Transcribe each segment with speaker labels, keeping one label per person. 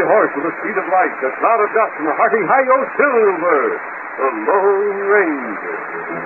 Speaker 1: horse with the speed of light, a cloud of dust, and a hearty hi-yo Silver, the Lone Ranger.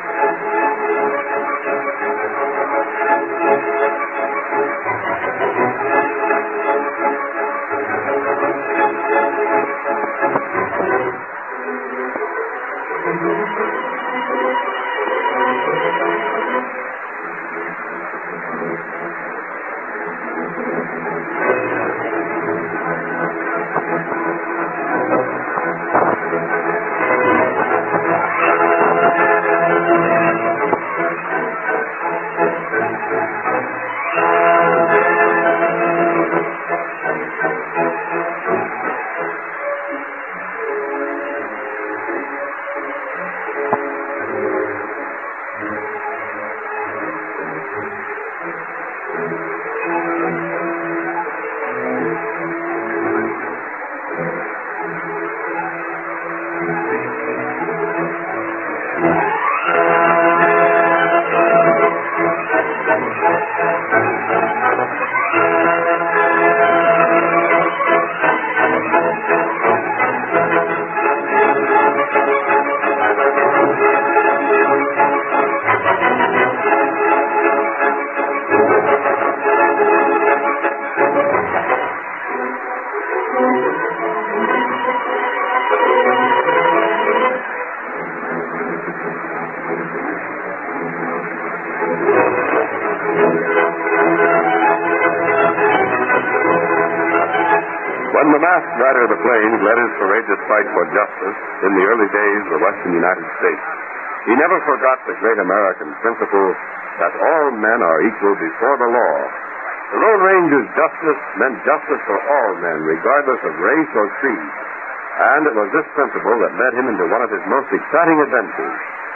Speaker 1: When the masked rider of the plains led his courageous fight for justice in the early days of the western United States, he never forgot the great American principle that all men are equal before the law. The Lone Ranger's justice meant justice for all men, regardless of race or creed. And it was this principle that led him into one of his most exciting adventures.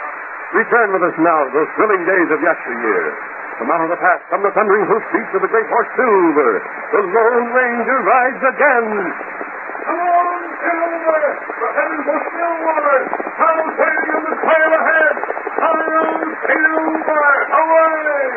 Speaker 1: Return with us now to those thrilling days of yesteryear. From out of the past come the thundering hoofbeats of the great horse Silver. The Lone Ranger rides again. Come on, Silver! We're heading for Stillwater. I'll tell you the trail ahead. Hurry on, Silver! Away!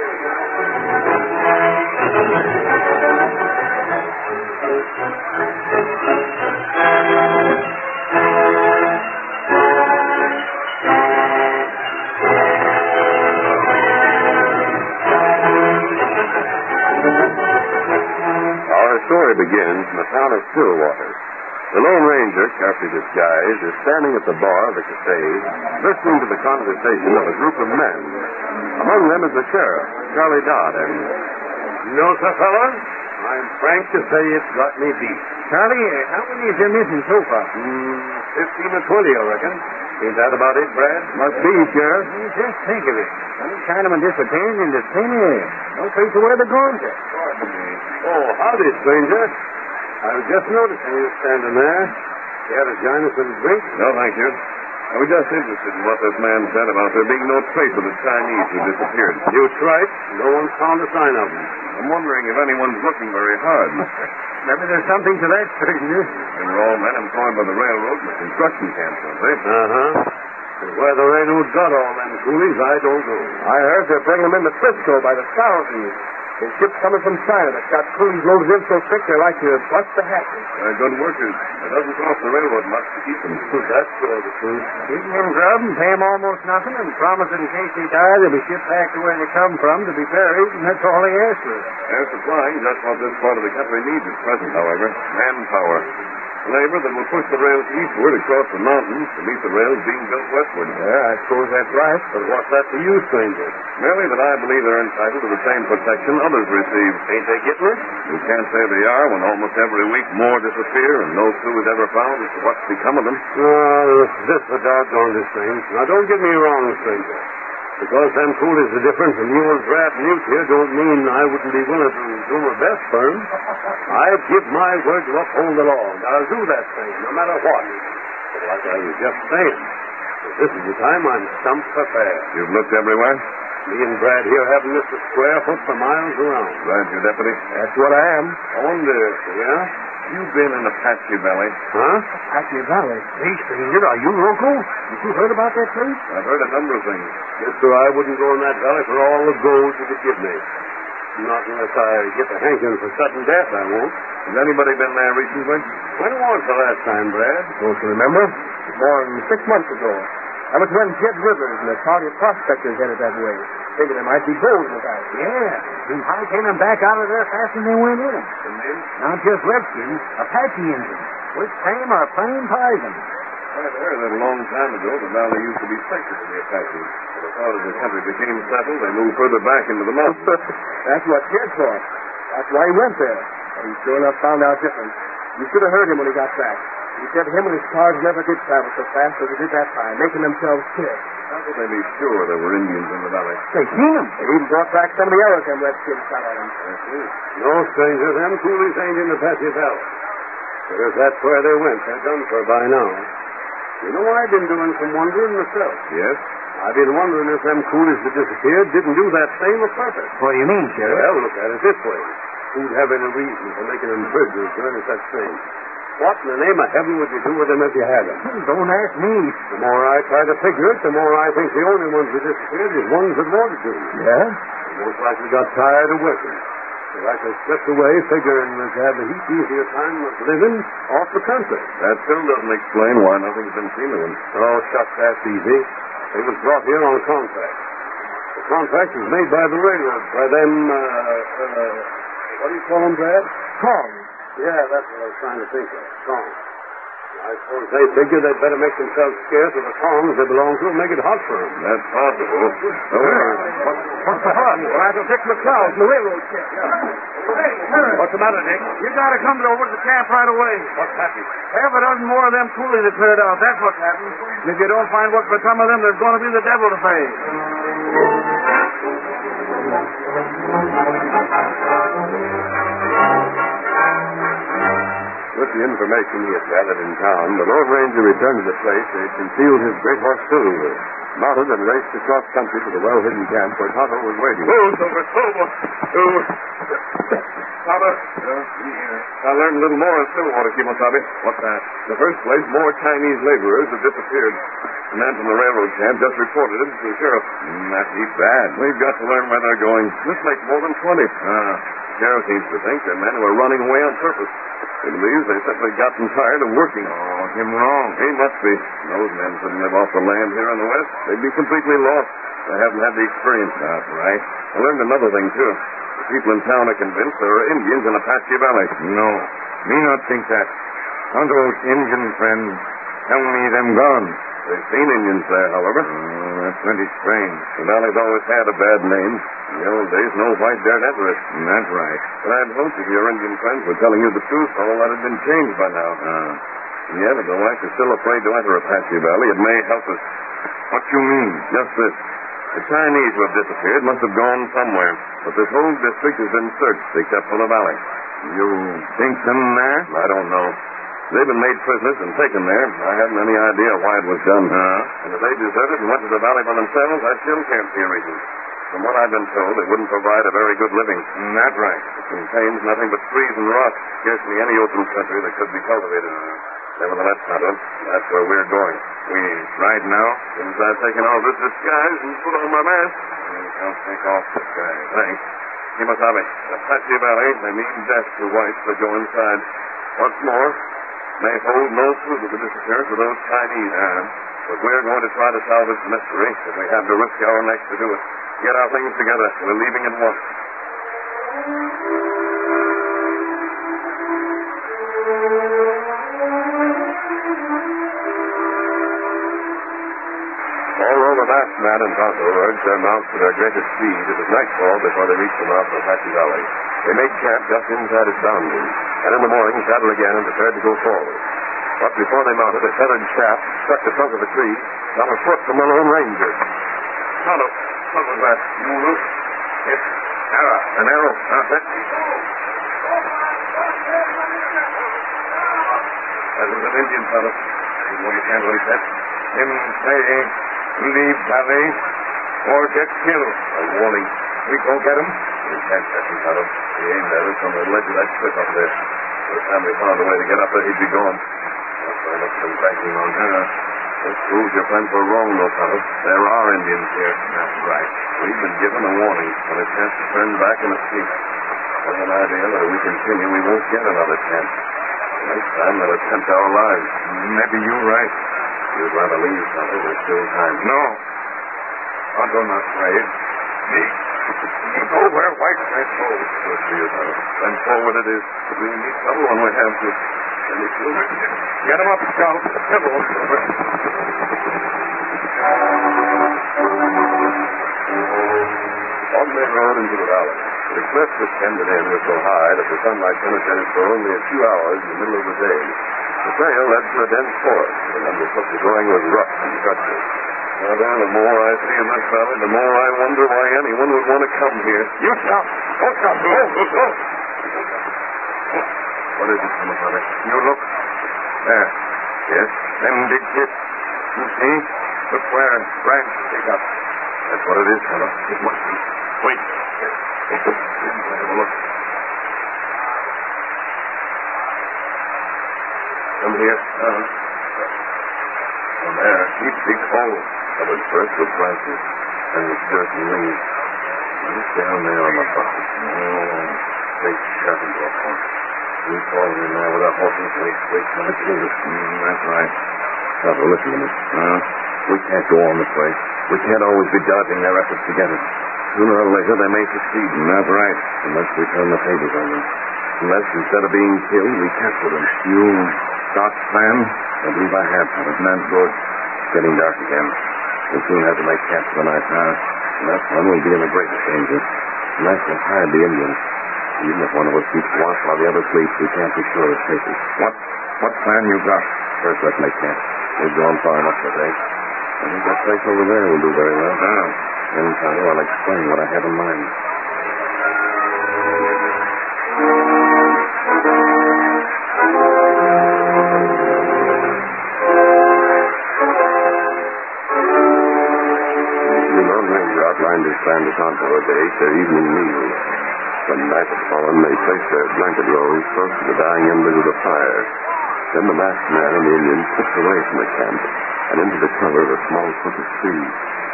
Speaker 1: Our story begins in the town of Stillwater. The Lone Ranger, carefully disguised, is standing at the bar of the cafe, listening to the conversation of a group of men. Among them is the sheriff, Charlie Dodd, and...
Speaker 2: You know, sir, fellas, I'm frank to say it's got me beat.
Speaker 3: Charlie, how many have you missing so far?
Speaker 2: 15 or 20, I reckon. Ain't that about it, Brad?
Speaker 3: Must be, Sheriff. Just think of it. Some Chinaman disappearing into thin air. No trace of where they're going to.
Speaker 2: Oh, howdy, stranger. I was just noticing you standing there. You had to join us in a drink?
Speaker 1: No, thank you. I was just interested in what this man said about there being no trace of the Chinese who disappeared.
Speaker 2: You're right. No one's found a sign of them.
Speaker 1: I'm wondering if anyone's looking very hard.
Speaker 3: Maybe there's something to that, stranger.
Speaker 1: They were all men employed by the railroad and the construction camps, weren't they?
Speaker 2: Uh-huh. Where the railroad got all them coolies, I don't know.
Speaker 3: I heard they're bringing them into Frisco by the thousands. There's ships coming from China that's got coolies loaded in so thick they're like to bust the hatches.
Speaker 1: They're good workers. It doesn't cost the railroad much to keep them.
Speaker 2: That's the truth.
Speaker 3: Give them grub and pay them almost nothing and promise that in case they die, they'll be shipped back to where they come from to be buried, and that's all they ask for.
Speaker 1: They're supplying just what this part of the country needs at present, however. Manpower. Labor that will push the rails eastward across the mountains to meet the rails being built westward.
Speaker 2: Yeah, I suppose that's right. But what's that to you, stranger?
Speaker 1: Merely that I believe they're entitled to the same protection others receive.
Speaker 2: Ain't they getting it?
Speaker 1: You can't say they are when almost every week more disappear and no clue is ever found as to what's become of them.
Speaker 2: Well, this the doggonest thing. Now, don't get me wrong, stranger. Because them coolies are different from you and Brad Newt here don't mean I wouldn't be willing to do my best for 'em. I'd give my word to uphold the law, and I'll do that thing, no matter what. But like I was just saying, this is the time I'm stumped for fair.
Speaker 1: You've looked everywhere?
Speaker 2: Me and Brad here haven't missed a square foot for miles around.
Speaker 1: Brad's your deputy?
Speaker 2: That's what I am.
Speaker 1: I wonder, yeah? You've been in Apache Valley.
Speaker 2: Huh?
Speaker 3: Apache Valley. Hey, stranger, are you local? Have you heard about that place?
Speaker 1: I've heard a number of things.
Speaker 2: Yes, sir, I wouldn't go in that valley for all the gold you could give me. Not unless I get the hankering for sudden death, I won't.
Speaker 1: Has anybody been there recently?
Speaker 2: When was the last time, Brad?
Speaker 3: Don't you remember? More than 6 months ago. That was when Jed Rivers and the party of prospectors headed that way. Figured there might be gold in the valley.
Speaker 4: Yeah. Them high came back out of there faster than they went in. Not just redskins, Apache Indians, which tame are plain poison.
Speaker 1: I've heard that a long time ago the valley used to be safer than the Apaches. But I thought as the country became settled, they moved further back into the mountains.
Speaker 3: That's what Jed thought. That's why he went there. But he sure enough found out different. You should have heard him when he got back. He said him and his cars never did travel so fast as they did that time, making themselves scarce.
Speaker 1: How could they be sure there were Indians in the valley?
Speaker 3: They seen them. They even brought back some of the arrows them redskins shot at them.
Speaker 2: No, stranger, them coolies ain't in Apache Valley. But if that's where they went, they're done for by now. You know, I've been doing some wondering myself.
Speaker 1: Yes?
Speaker 2: I've been wondering if them coolies that disappeared didn't do that same a purpose.
Speaker 4: What do you mean, Sheriff?
Speaker 2: Well, look at it this way. Who'd have any reason for making them prisoners or any such thing? What in the name of heaven would you do with them if you had them?
Speaker 4: Don't ask me.
Speaker 2: The more I try to figure it, the more I think the only ones that disappeared is ones that wanted to.
Speaker 3: Yeah?
Speaker 2: They most likely got tired of working. They likely slipped away, figuring to have a heap easier time of living off the country.
Speaker 1: That still doesn't explain why nothing's been seen of them.
Speaker 2: Oh, shucks, that's easy. They was brought here on contract. The contract was made by the railroad, by them, what do you call them, Brad?
Speaker 3: Tongs.
Speaker 2: Yeah, that's what I was trying to think of. Tongs. I suppose they figured they'd better make themselves scarce with the tongs they belong to and make it hot for them.
Speaker 1: That's possible.
Speaker 3: What's the hot? Well, that's Dick McLeod from the railroad camp.
Speaker 2: What's the matter, Dick?
Speaker 4: You gotta come over to the camp right away.
Speaker 2: What's happened?
Speaker 4: Half a dozen more of them coolies have cleared out. That's what's happened. And if you don't find what's become of them, there's going to be the devil to pay.
Speaker 1: With the information he had gathered in town, the Lone Ranger returned to the place where he had concealed his great horse Silver, mounted and raced across country to the well-hidden camp where Tonto was waiting.
Speaker 2: Silver!
Speaker 1: Tonto, I learned a little more in Stillwater, Kimosabe. What's that? In the first place, more Chinese laborers have disappeared. The man from the railroad camp just reported it to the sheriff. That's heap bad. We've got to learn where they're going. This makes more than 20. Sheriff seems to think they're men who are running away on purpose. He believes they've simply gotten tired of working. Oh, him wrong. He must be. Those men couldn't live off the land here in the West. They'd be completely lost. They haven't had the experience. That's right. I learned another thing, too. The people in town are convinced there are Indians in Apache Valley. No. Me not think that. Tonto's Indian friend tell me them gone. They've seen Indians there, however. That's plenty strange. The valley's always had a bad name. In the old days, no white dared enter it. That's right. But I'd hoped if your Indian friends were telling you the truth, all that had been changed by now. And yet, if the whites are still afraid to enter Apache Valley, it may help us. What you mean? Just this. The Chinese who have disappeared must have gone somewhere. But this whole district has been searched, except for the valley. You think them there? I don't know. They've been made prisoners and taken there. I haven't any idea why it was done. And if they deserted and went to the valley by themselves, I still can't see a reason. From what I've been told, it wouldn't provide a very good living. That's right. It contains nothing but trees and rock. Scarcely any open country that could be cultivated. Nevertheless, Tonto, that's where we're going. We ride now? Since I've taken off this disguise and put on my mask. I'll take off the disguise. Thanks. Kimosabe, Apache Valley may mean death to whites that go inside. What's more, may hold no clue to the disappearance of those Chinese. But we're going to try to solve this mystery if we have to risk our necks to do it. Get our things together. We're leaving at once. Although the masked man and Tonto urged their mounts to their greatest speed, it was nightfall before they reached the mouth of Apache Valley. They made camp just inside its boundaries, and in the morning saddled again and prepared to go forward. But before they mounted, a feathered shaft struck the trunk of a tree, not a foot from the Lone Ranger. Tonto, what was that? It's arrow. An arrow. That was an Indian fellow. You understand what he said? Him say, leave valley or get killed. A warning. We go get him? We can't catch him, Tonto. He aimed at us on the ledge of that cliff up there. By the time we found a way to get up there, he'd be gone. That's why I must have been banking on her. This proves your friends were wrong, though, fellas. There are Indians here. That's right. We've been given a warning and a chance to turn back and escape. With an idea that if we continue, we won't get another chance. Next time, let us tempt our lives. Maybe you're right. You'd rather leave, Tonto. There's still time. No. I'm not afraid. Me? You go where white men go. Good for you, Tonto. Then forward it is. We meet trouble when we have to. And if you get him up, Scout. Come on. On they rode into the valley. The cliffs that hemmed it in were so high that the sunlight penetrated for only a few hours in the middle of the day. The trail led through a dense forest, and underfoot the going was rough and treacherous. Now, the more I see in this valley, the more I wonder why anyone would want to come here. You stop! Don't stop! Go! What is it, Tommy? You look. There. Yes? Them big pits. You see? Look where branch dig up. That's what it is, fellow. It must be. Wait. Have a look. Come here. From there, deep, big hole. Covered first with branches, and with dirt and leaves. Look down there on the bottom. Oh, straight shut into a point. We fall in there with our horses straight down the cliff. That's right. Tonto, listen to me. We can't go on this way. We can't always be dodging their efforts together. Sooner or later, they may succeed. That's right. Unless we turn the tables on them. Unless, instead of being killed, we capture them. You got plan? I believe I have, Tonto. That's good. It's getting dark again. We'll soon have to make camp for the night. And that's when we'll be in the greatest danger. Unless we'll hide the Indians. Even if one of us keeps watch while the other sleeps, we can't be sure of safety. What plan you got? First, let's make camp. We've gone far enough today. I think that place over there will do very well. Then, Tonto, I'll explain what I have in mind. The Lone Ranger outlined his plan to Tonto as they ate their evening meal. When night had fallen, they placed their blanket rolls close to the dying embers of the fire. Then the masked man and the Indian slipped away from the camp and into the cover of a small clump of trees.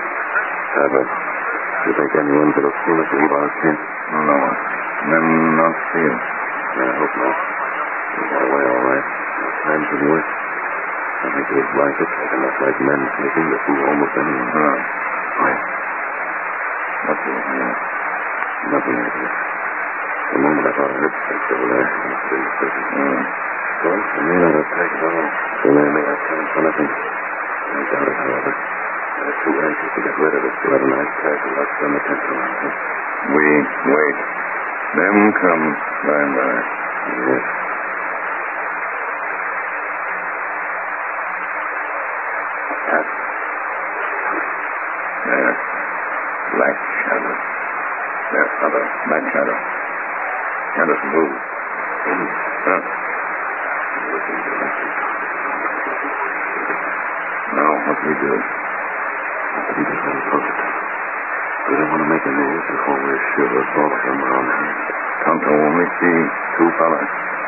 Speaker 1: Do you think anyone could have seen us leave our camp? No. Them not see us. I hope not. We got away all right. Our times didn't work. I think those blankets look enough like men sleeping to fool almost anyone. Quiet. What's it? Nothing like this. For a moment I thought I heard steps over there. I must have been mistaken. Well, they may not have attacked at all. So they may have come for nothing. I doubt it, however. They're too anxious to get rid of us to let a nice casual like them attempt to us. We wait. Them come by and by. Yes. There. Black shadow. There, other black shadow. Can't us move. Now, what do we do? We just let it closer. We don't want to make a move before we're sure that all of them are on hand. Tonto only see two fellas.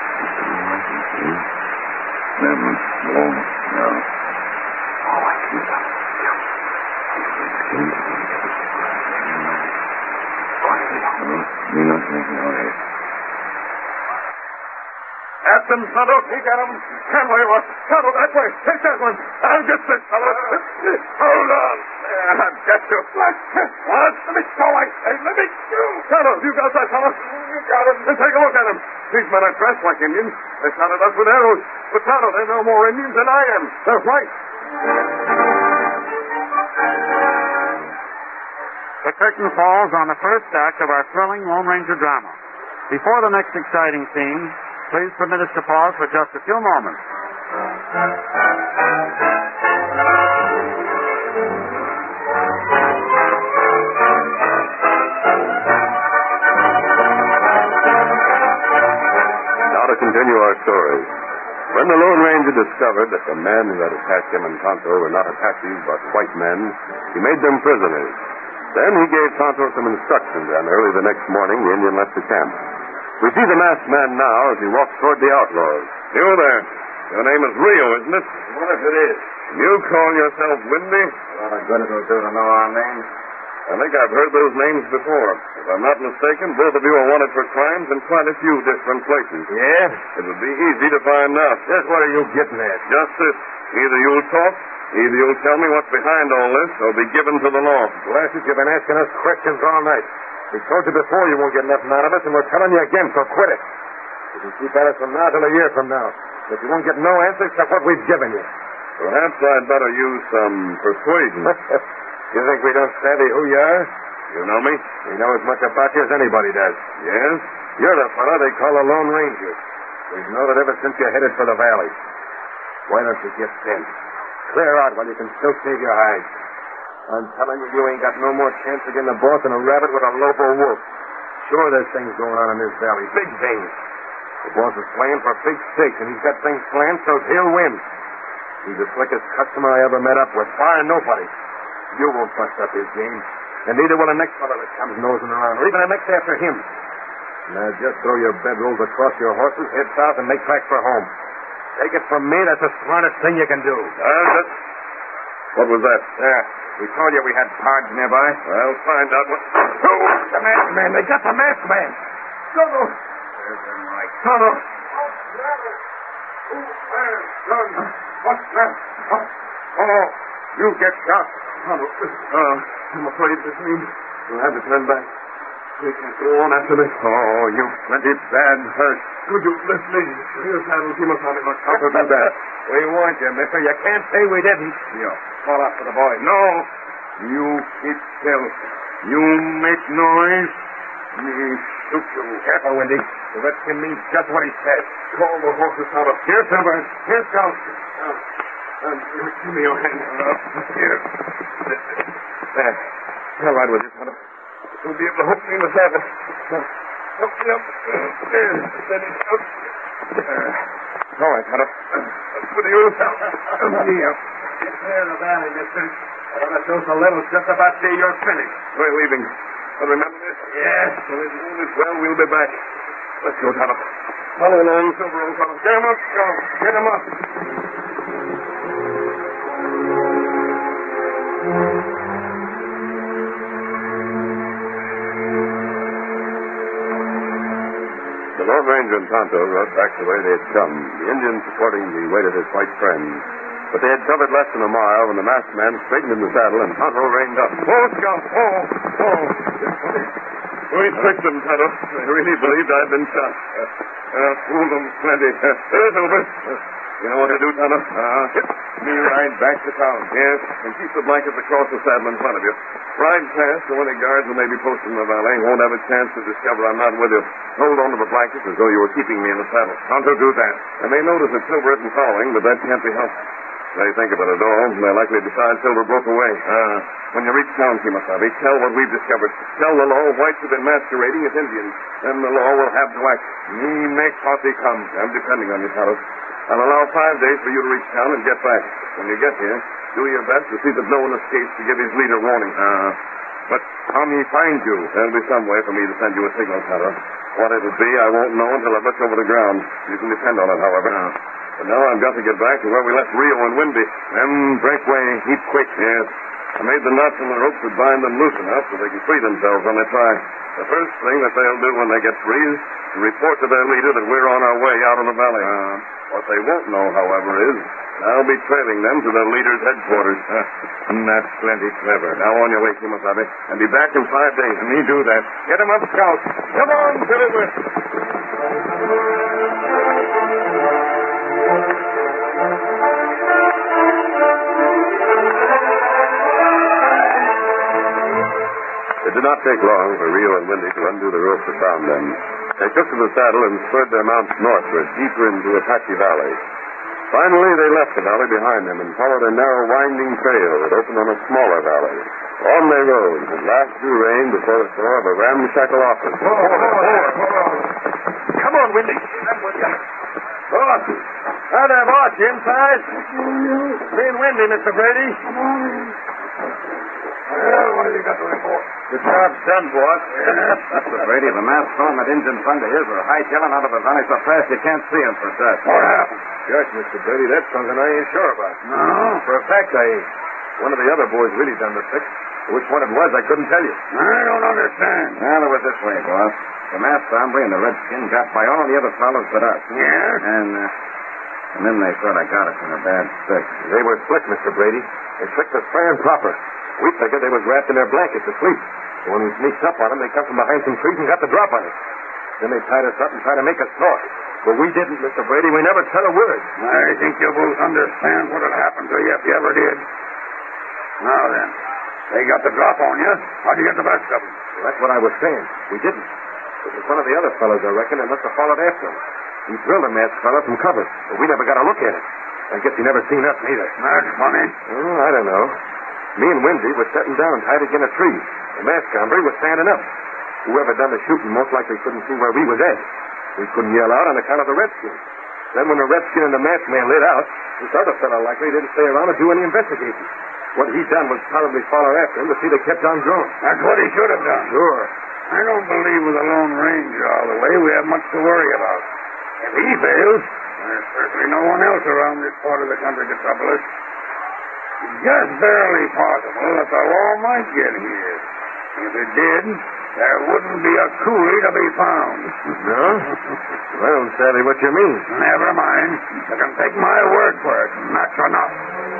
Speaker 1: Them alone now. Oh, I see them. Quietly. We're not making noise. At them, Tonto. He got him. Can't wait one. Tonto, that way. Take that one. I'll get this fellow. Hold on. I've got you. What? Let me go, I say. Let me go. Tonto, you got that fellow? You got him. Then take a look at him. These men are dressed like Indians. They shot at us with arrows. But Tonto, they're no more Indians than I am. They're white.
Speaker 5: The curtain falls on the first act of our thrilling Lone Ranger drama. Before the next exciting scene, please permit us to pause for just a few moments.
Speaker 1: Now to continue our story. When the Lone Ranger discovered that the men who had attacked him and Tonto were not Apaches but white men, he made them prisoners. Then he gave Tonto some instructions, and early the next morning the Indian left the camp. We see the masked man now as he walks toward the outlaws. You there. Your name is Rio, isn't it?
Speaker 2: What if it is?
Speaker 1: You call yourself Windy?
Speaker 4: What a good it'll do to know our names.
Speaker 1: I think I've heard those names before. If I'm not mistaken, both of you are wanted for crimes in quite a few different places.
Speaker 2: Yeah?
Speaker 1: It would be easy to find out.
Speaker 2: Just what are you getting at?
Speaker 1: Just this. Either you'll talk, either you'll tell me what's behind all this, or be given to the law.
Speaker 2: Blasted, you've been asking us questions all night. We told you before you won't get nothing out of us, and we're telling you again, so quit it. You can keep at us from now till a year from now. But you won't get no answer except what we've given you.
Speaker 1: Perhaps I'd better use some persuasion.
Speaker 2: You think we don't savvy who you are?
Speaker 1: You know me?
Speaker 2: We know as much about you as anybody does.
Speaker 1: Yes?
Speaker 2: You're the fellow they call the Lone Ranger. We've known it ever since you headed for the valley. Why don't you get bent? Clear out while you can still save your hide. I'm telling you, you ain't got no more chance of getting a boss than a rabbit with a lobo wolf. Sure, there's things going on in this valley. Big things. The boss is playing for big stakes, and he's got things planned so he'll win. He's the slickest customer I ever met up with, bar nobody. You won't bust up his game, and neither will the next fellow that comes nosing around, or even the next after him. Now just throw your bedrolls across your horses, head south, and make tracks for home. Take it from me, that's the smartest thing you can do.
Speaker 1: What was that?
Speaker 4: There. We told you we had Pards nearby.
Speaker 1: I'll find out what...
Speaker 2: Oh, the masked man. They got the masked man. Tonto.
Speaker 4: There's him right.
Speaker 2: Tonto.
Speaker 4: What's that? Oh, you get shot.
Speaker 1: I'm afraid this means we'll have to turn back. We can't go on after this.
Speaker 4: Oh, you plenty bad hurt.
Speaker 1: Would you let me? Here's Saddle Kimasabi. I'll do that.
Speaker 2: We warned you, mister. You can't say we didn't.
Speaker 4: You call out for the boy. No. You keep still. You make noise. Me shoot you.
Speaker 2: Careful, Windy. The redskin means just what he says.
Speaker 1: Call the horses out of
Speaker 2: Here, Silver. Here, Scout.
Speaker 1: give me your hand. Here.
Speaker 2: There.
Speaker 1: I'll ride with you, Tonto. You'll be able to hook me in the saddle. Help me up. There. Steady. Up.
Speaker 2: All right, Tonto.
Speaker 1: For you. Me up.
Speaker 2: Get clear of the valley, mister. That shows a level just about see you're finished.
Speaker 1: We're leaving. But remember this?
Speaker 2: Yes.
Speaker 1: Well, as soon as well, we'll be back. Let's go, Tonto. Follow along, Silver, old fellow. Get him up, Scout. Get him up. The Lone Ranger and Tonto rode back the way they had come, the Indian supporting the weight of his white friend. But they had covered less than a mile when the masked man straightened in the saddle and Tonto reined up.
Speaker 2: Oh, Scout. Oh.
Speaker 1: We tricked them, Tonto. They really believed I'd been shot. Fooled them plenty. It's over. You know what to do, Tonto?
Speaker 4: Me ride back to town.
Speaker 1: Yes, and keep the blankets across the saddle in front of you. Ride past, so any guards who may be posted in the valley won't have a chance to discover I'm not with you. Hold on to the blankets as though you were keeping me in the saddle.
Speaker 4: Tonto, do that.
Speaker 1: They may notice that Silver isn't following, but that can't be helped. They think about it all, and they're likely to decide Silver broke away. When you reach town, Kimasabi, tell what we've discovered. Tell the law whites have been masquerading as Indians. Then the law will have to act.
Speaker 4: Me make posse come.
Speaker 1: I'm depending on you, Tonto. I'll allow 5 days for you to reach town and get back. When you get here, do your best to see that no one escapes to give his leader warning.
Speaker 4: But how me find you?
Speaker 1: There'll be some way for me to send you a signal, Tonto. What it'll be, I won't know until I've looked over the ground. You can depend on it, however. But now I've got to get back to where we left Rio and Windy.
Speaker 4: Them breakaway heap quick.
Speaker 1: Yes. I made the knots in the ropes that bind them loose enough so they can free themselves when they try. The first thing that they'll do when they get free is to report to their leader that we're on our way out of the valley. What they won't know, however, is I'll be trailing them to their leader's headquarters.
Speaker 4: That's plenty clever.
Speaker 1: Now on your way, Kimasabi, and be back in 5 days.
Speaker 4: Me do that.
Speaker 2: Get him up, Scout. Come on, Silver.
Speaker 1: It did not take long for Rio and Windy to undo the rope that bound them. They took to the saddle and spurred their mounts northward, deeper into Apache Valley. Finally, they left the valley behind them and followed a narrow, winding trail that opened on a smaller valley. On they rode, and last drew rein before the door of a ramshackle office.
Speaker 2: Hold on. Come on, Windy. Boss. Hi there, boss. You inside? Me and Windy, Mr. Brady. Well, what have you got to report?
Speaker 6: The job's done, boss. Mr. Brady, the masked fellow that Indian friend of his were hightailing out of the valley so fast you can't see him for dust.
Speaker 2: What happened?
Speaker 1: Gosh, Mr. Brady, that's something I ain't sure about.
Speaker 2: No?
Speaker 1: For a fact, I ain't. One of the other boys really done the trick. Which one it was, I couldn't tell you.
Speaker 2: I don't understand.
Speaker 6: Well, it was this way, boss. The masked hombre and the redskin got by all the other fellows but us.
Speaker 2: Yeah?
Speaker 6: And then they thought I got us in a bad fix.
Speaker 1: They were slick, Mr. Brady. They slicked us fair and proper. We figured they was wrapped in their blankets asleep. So when we sneaked up on them, they come from behind some trees and got the drop on us. Then they tied us up and tried to make us talk. But we didn't, Mr. Brady. We never said a word.
Speaker 2: I think you both understand what had happened to you if you ever did. Now then, they got the drop on you. How'd you get the best of them?
Speaker 1: Well, that's what I was saying. We didn't. It was one of the other fellows, I reckon, that must have followed after them. He drilled a masked fellow from cover, but we never got a look at it. I guess he never seen us neither.
Speaker 2: That's funny.
Speaker 1: Oh, I don't know. Me and Windy were sitting down tied against a tree. The masked hombre was standing up. Whoever done the shooting most likely couldn't see where we was at. We couldn't yell out on account of the redskins. Then when the redskin and the masked man lit out, this other fellow likely didn't stay around to do any investigating. What he done was probably follow after him to see they kept on growing.
Speaker 2: That's what he should have done.
Speaker 1: Sure.
Speaker 2: I don't believe with a Lone Ranger all the way we have much to worry about. If he fails, there's certainly no one else around this part of the country to trouble us. It's just barely possible that the law might get here. If it did, there wouldn't be a coolie to be found.
Speaker 1: No? I don't savvy what you mean.
Speaker 2: Never mind. You can take my word for it, and that's enough.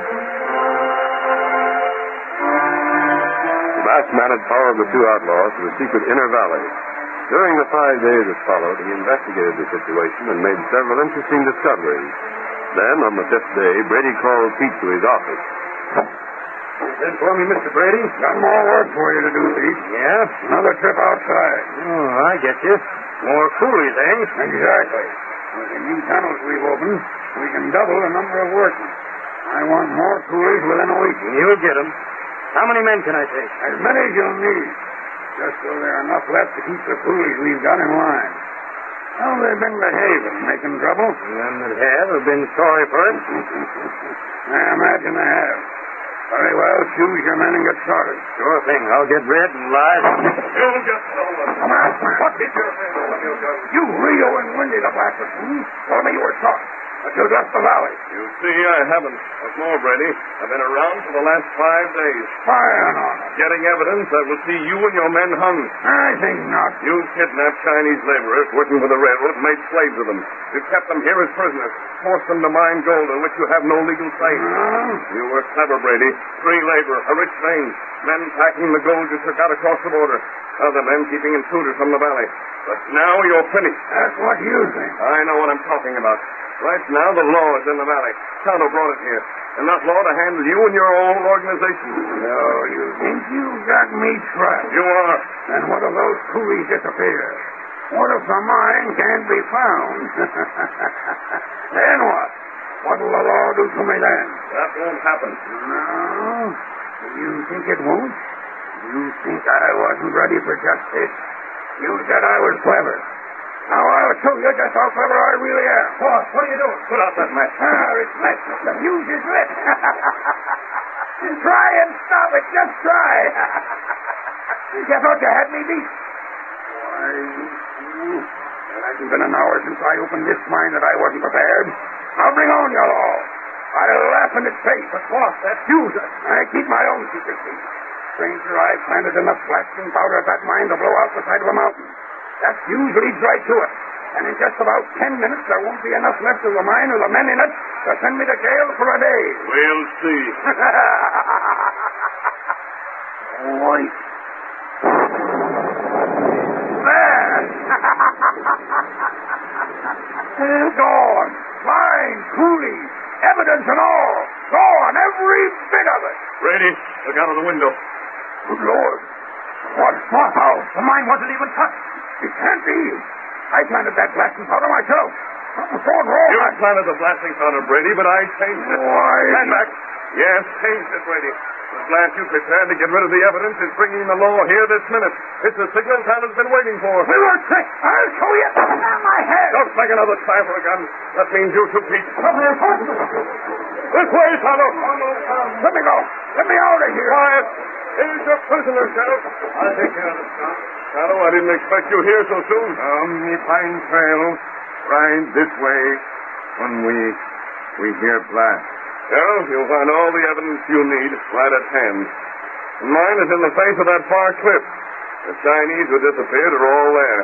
Speaker 1: The masked man had followed the two outlaws to the secret inner valley. During the 5 days that followed, he investigated the situation and made several interesting discoveries. Then, on the 5th day, Brady called Pete to his office.
Speaker 2: Send for me, Mr. Brady. Got more work for you to do, Pete.
Speaker 4: Yeah?
Speaker 2: Another trip outside.
Speaker 4: Oh, I get you. More coolies, eh?
Speaker 2: Exactly. With the new tunnels we've opened, we can double the number of workmen. I want more coolies within a week.
Speaker 4: You'll get them. How many men can I take?
Speaker 2: As many as you'll need. Just so there are enough left to keep the coolies we've got in line. How have they been behaving? Making trouble?
Speaker 4: None that have been sorry for it.
Speaker 2: I imagine they have. Very well, choose your men and get started.
Speaker 4: Sure thing. I'll get red and live.
Speaker 2: You just come on. What did you say? You, Rio and Windy, the blackest. Told me you were shot. But you left the valley.
Speaker 1: You see, I haven't. What's more, Brady, I've been around for the last 5 days.
Speaker 2: Spying on us.
Speaker 1: Getting evidence that will see you and your men hung.
Speaker 2: I think not.
Speaker 1: You kidnapped Chinese laborers working for the railroad and made slaves of them. You kept them here as prisoners, forced them to mine gold on which you have no legal claim. You were clever, Brady. Free labor, a rich vein. Men packing the gold you took out across the border. Other men keeping intruders from the valley. But now you're finished.
Speaker 2: That's what you think.
Speaker 1: I know what I'm talking about. Right now, the law is in the valley. Tonto brought it here. Enough law to handle you and your old organization.
Speaker 2: So you think you got me trapped?
Speaker 1: You are.
Speaker 2: And what if those coolies disappear? What if the mine can't be found? Then what? What'll the law do to me then?
Speaker 1: That won't happen.
Speaker 2: No. You think it won't? You think I wasn't ready for justice? You said I was clever. Now I'll show you just how clever I really am.
Speaker 1: Boss, what are you doing? Put out that match.
Speaker 2: It's lit. The fuse is lit. Try and stop it. Just try. You thought you had me beat. Why, it hasn't been an hour since I opened this mine that I wasn't prepared. Now bring on your law. I'll laugh in its face. But boss, that fuse. I keep my own secrecy. Stranger, I planted enough blasting powder at that mine to blow out the side of a mountain. That fuse leads right to it. And in just about 10 minutes, there won't be enough left of the mine or the men in it to send me to jail for a day.
Speaker 1: We'll see.
Speaker 2: Wait. There. Gone. Mine, coolies, evidence and all. Gone, every bit of it.
Speaker 1: Brady, look out of the window.
Speaker 2: Good Lord. What? How? The mine wasn't even touched. It can't be. I planted that blasting powder myself. Something's gone wrong.
Speaker 1: You planted the blasting powder, Brady, but I changed it.
Speaker 2: Why?
Speaker 1: Stand back. Yes, changed it, Brady. The blast you prepared to get rid of the evidence is bringing the law here this minute. It's the signal Tanner's been waiting for.
Speaker 2: We were sick. I'll show you. My head.
Speaker 1: Don't make another try for a gun. That means you too, Pete.
Speaker 2: This way, Tonto. Let me go. Let me out of here. Quiet. Here's your prisoner, Sheriff. I'll take care of this now. Tonto, I didn't expect you here so soon.
Speaker 6: Me find trail right this way when we hear blast.
Speaker 1: Well, you'll find all the evidence you need right at hand. And mine is in the face of that far cliff. The Chinese who disappeared are all there.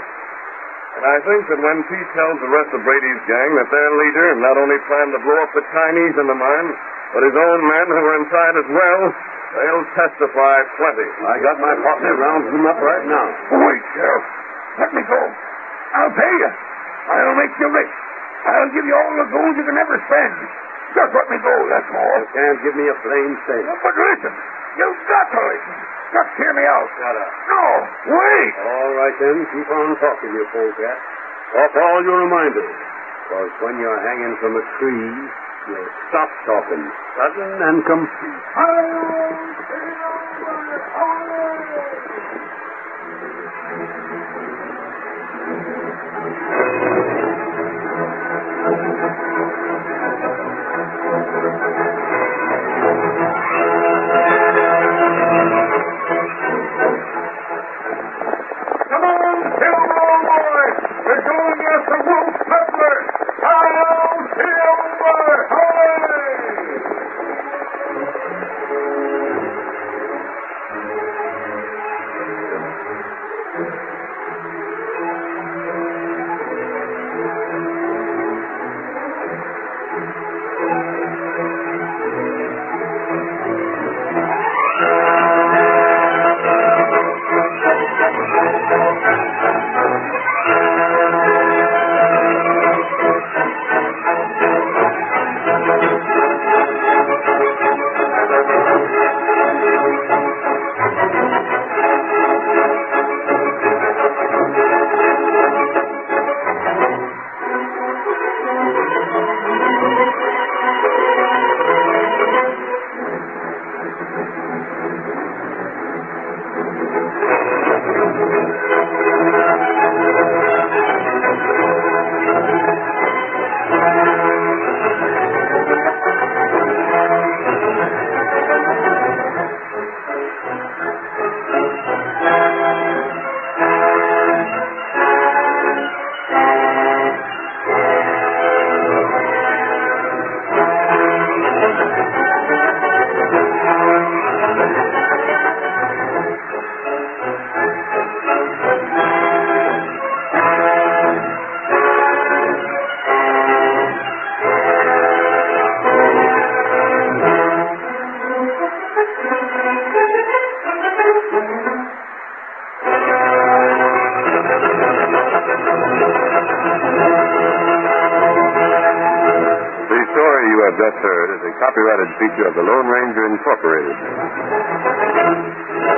Speaker 1: And I think that when Pete tells the rest of Brady's gang that their leader not only planned to blow up the Chinese in the mine, but his own men who were inside as well, they'll testify plenty.
Speaker 2: I got my posse rounding them up right now.
Speaker 3: Wait, Sheriff. Let me go. I'll pay you. I'll make you rich. I'll give you all the gold you can ever spend. Just let me go, that's all.
Speaker 2: You can't give me a plain cent.
Speaker 3: But listen. You've got to listen. Just hear me out.
Speaker 2: Shut up.
Speaker 3: No, wait.
Speaker 2: All right, then. Keep on talking, you polecat. Off all your reminders. Because when you're hanging from a tree, you'll stop talking. Sudden and complete.
Speaker 1: Just heard is a copyrighted feature of the Lone Ranger Incorporated.